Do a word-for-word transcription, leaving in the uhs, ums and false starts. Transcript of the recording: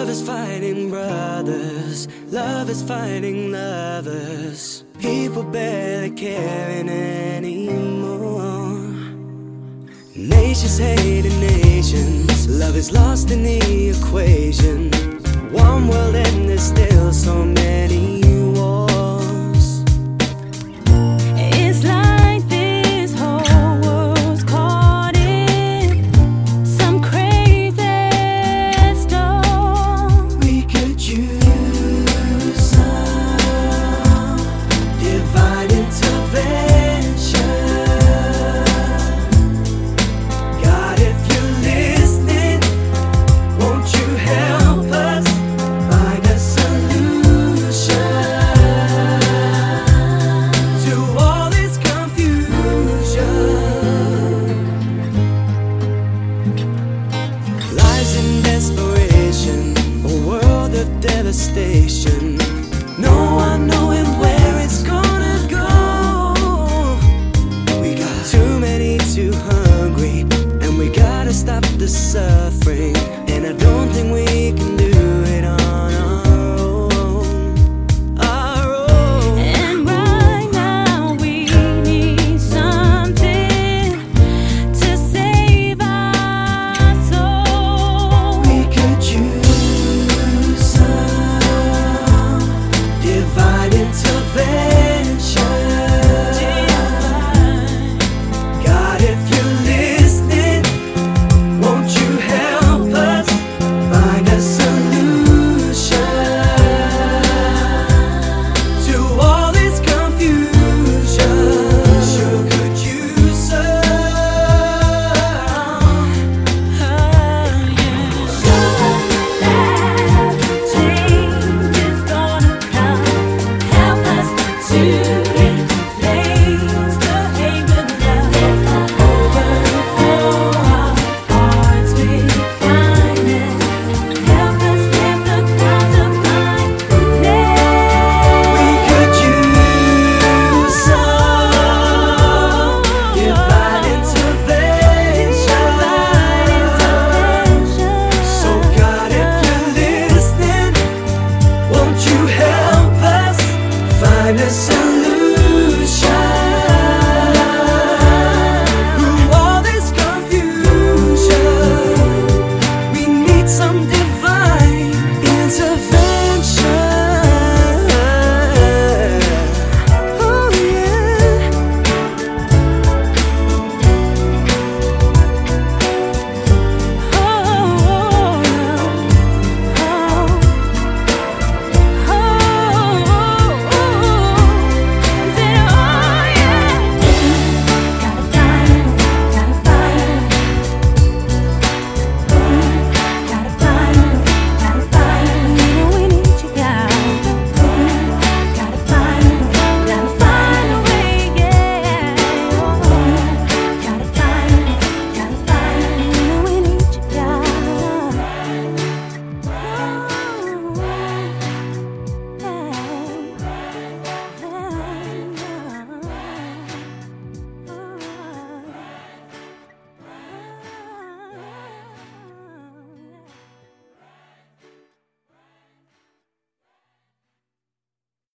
Love is fighting brothers, love is fighting lovers. People barely caring anymore. Nations hating nations, love is lost in the equation. One world and there's still so many wars. It's like this whole world's caught in some crazy storm. We could use some divine intervention. God, if you're listening, won't you help us find a solution to all this confusion? Lives in desperation, a world of devastation.